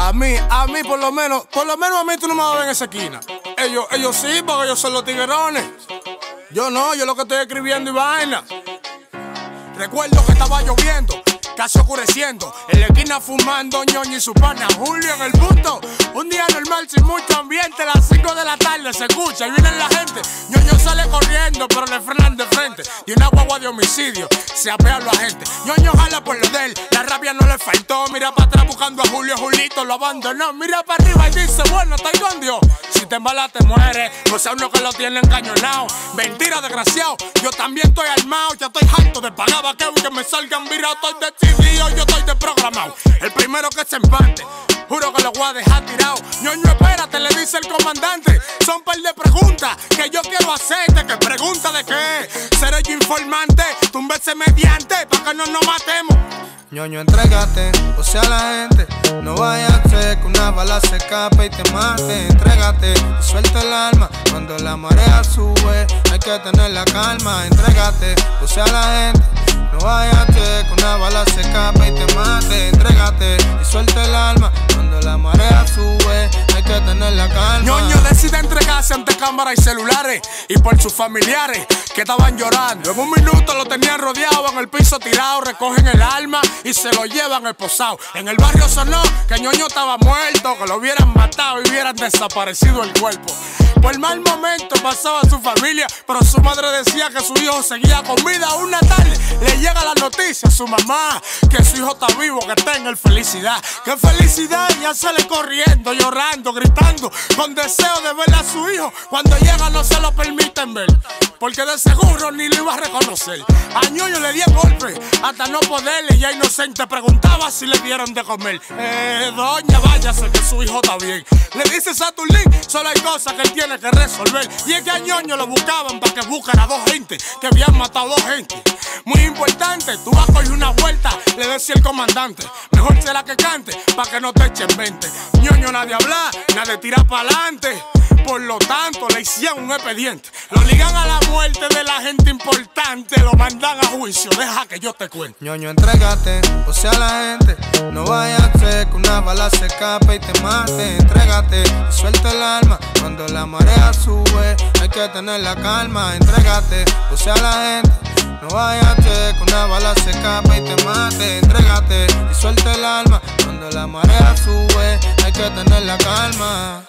A mí por lo menos a mí tú no me vas a ver en esa esquina. Ellos sí, porque ellos son los tiguerones. Yo no, yo lo que estoy escribiendo y vaina. Recuerdo que estaba lloviendo, casi oscureciendo, en la esquina fumando ñoño y su pana Julio en el punto. Un día normal sin mucho ambiente, a las 5 de la tarde se escucha y viene la gente. Ñoño sale corriendo, pero le frenan de frente. Y una guagua de homicidio, se apea a la gente. Ñoño jala por lo de él, la rabia no le faltó. Mira para atrás buscando a Julio, Julito lo abandonó. Mira para arriba y dice, bueno, estoy con Dios. Si te embalas te mueres, no sea uno que lo tiene encañonado. Mentira, desgraciado, yo también estoy armado. Ya estoy harto de pagar vaqueo y que me salgan virados. Estoy decidido, yo estoy desprogramado. El primero que se empate, juro que lo voy a dejar tirado. Ñoño, espérate, le dice el comandante. Son par de preguntas que yo quiero hacerte. ¿Qué pregunta de qué? Seré yo informante, túmbese mediante, pa' que no nos matemos. Ñoño, entrégate, o sea la gente. No vaya a ser que una bala se escape y te mate. Entrégate y suelta el alma. Cuando la marea sube, hay que tener la calma. Entrégate, o sea la gente. No vaya a ser que una bala se escape y te mate. Entrégate y suelta el alma. Cuando la marea sube, hay que tener la calma. Ñoño decide entregarse ante cámaras y celulares y por sus familiares que estaban llorando. En un minuto lo tenían rodeado, en el piso tirado. Recogen el alma y se lo llevan esposado. En el barrio sonó que Ñoño estaba muerto, que lo hubieran matado y hubieran desaparecido el cuerpo. Por mal momento pasaba su familia, pero su madre decía que su hijo seguía con vida. Una tarde le llega la noticia a su mamá que su hijo está vivo, que tenga felicidad. ¡Qué felicidad! Ya sale corriendo, llorando, gritando, con deseo de ver a su hijo. Cuando llega no se lo permiten ver, porque de seguro ni lo iba a reconocer. A Ñoño le dieron golpe hasta no poderle, y ya inocente preguntaba si le dieron de comer. Doña, váyase que su hijo está bien. Le dice Saturnín, solo hay cosas que él tiene que resolver. Y es que a Ñoño lo buscaban para que buscara a dos gente que habían matado a dos gente. Muy importante, tú vas a coger una vuelta, le decía el comandante. Mejor será que cante, para que no te echen 20. Ñoño nadie habla, nadie tira para adelante. Por lo tanto, le hicieron un expediente. Lo ligan a la muerte de la gente importante. Lo mandan a juicio, deja que yo te cuente. Ñoño, entrégate, o sea la gente. No vaya a ser que una bala se escape y te mate. Entrégate y suelta el alma. Cuando la marea sube, hay que tener la calma. Entrégate, o sea la gente. No vaya a ser que una bala se escape y te mate. Entrégate y suelta el alma. Cuando la marea sube, hay que tener la calma.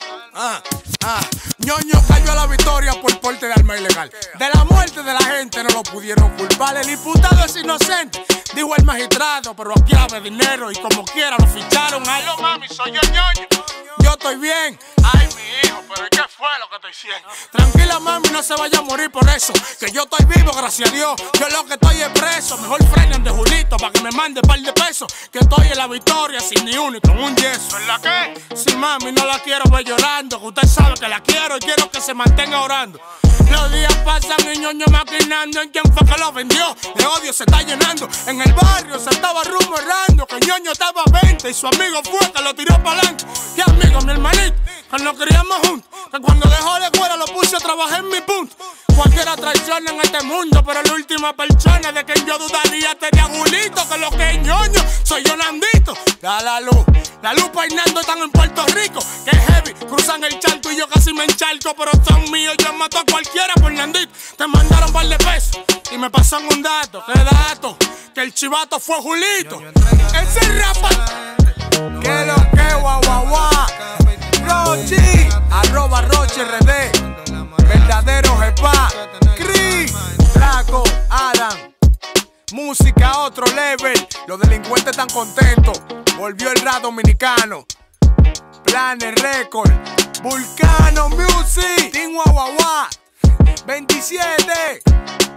Ñoño cayó a la victoria por porte de arma ilegal. De la muerte de la gente no lo pudieron culpar. El imputado es inocente, dijo el magistrado, pero aquí había dinero y como quiera lo ficharon. Ay, mami, soy yo, Ñoño. Yo estoy bien. Ay, mi hijo, pero ¿qué fue lo que te hicieron? Tranquila, mami, no se vaya a morir por eso, que yo estoy vivo, gracias a Dios. Yo lo que estoy es preso. Mejor frenen de Julito para que me mande par de pesos, que estoy en la victoria sin ni uno y con un yeso. ¿Verdad qué? Sí, mami, no la quiero ver llorando, que usted sabe que la quiero y quiero que se mantenga orando. Los días pasan y Ñoño maquinando en quién fue que lo vendió. De odio se está llenando. En el barrio se estaba rumorando que Ñoño estaba a 20 y su amigo fue que lo tiró para adelante. Y amigo, mi hermanito, que nos criamos juntos, que cuando dejó la escuela lo puse a trabajar en mi punto. Cualquiera traiciona en este mundo, pero la última persona de quien yo dudaría sería Julito, que lo que es Ñoño, soy yo Nandito. Da la luz peinando están en Puerto Rico, que es heavy, cruzan el charco y yo casi me encharco, pero son míos, yo mato a cualquiera por Nandito. Te mandaron par de pesos y me pasan un dato, ¿qué dato? Que el chivato fue Julito. Ese rapa, que lo que guau guau guau. Rochi, @RochiRD, verdadero jepa, Cris, Draco, Adam. Música a otro level, los delincuentes están contentos. Volvió el rap dominicano, Planet Record, Vulcano Music, Team Guau Guau Guau, 27.